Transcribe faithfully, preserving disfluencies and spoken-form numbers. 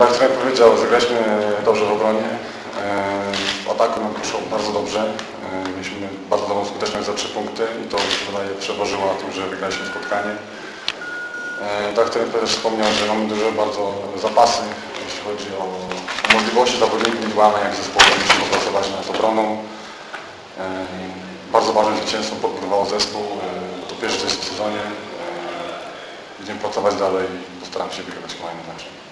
Jak trener powiedział, zagraliśmy dobrze w obronie. W ataku nam poszło bardzo dobrze. Mieliśmy bardzo dobrą skuteczność za trzy punkty i to mi się wydaje przeważyło na tym, że wygraliśmy spotkanie. Tak, trener też wspomniał, że mamy duże bardzo zapasy, jeśli chodzi o możliwości zawodników indywidualnych, jak zespołowe. Musimy pracować nad obroną. Bardzo ważnym zwycięstwem podbudowało zespół. To pierwszy w tym sezonie. Będziemy pracować dalej i postaram się wygrać kolejny mecz.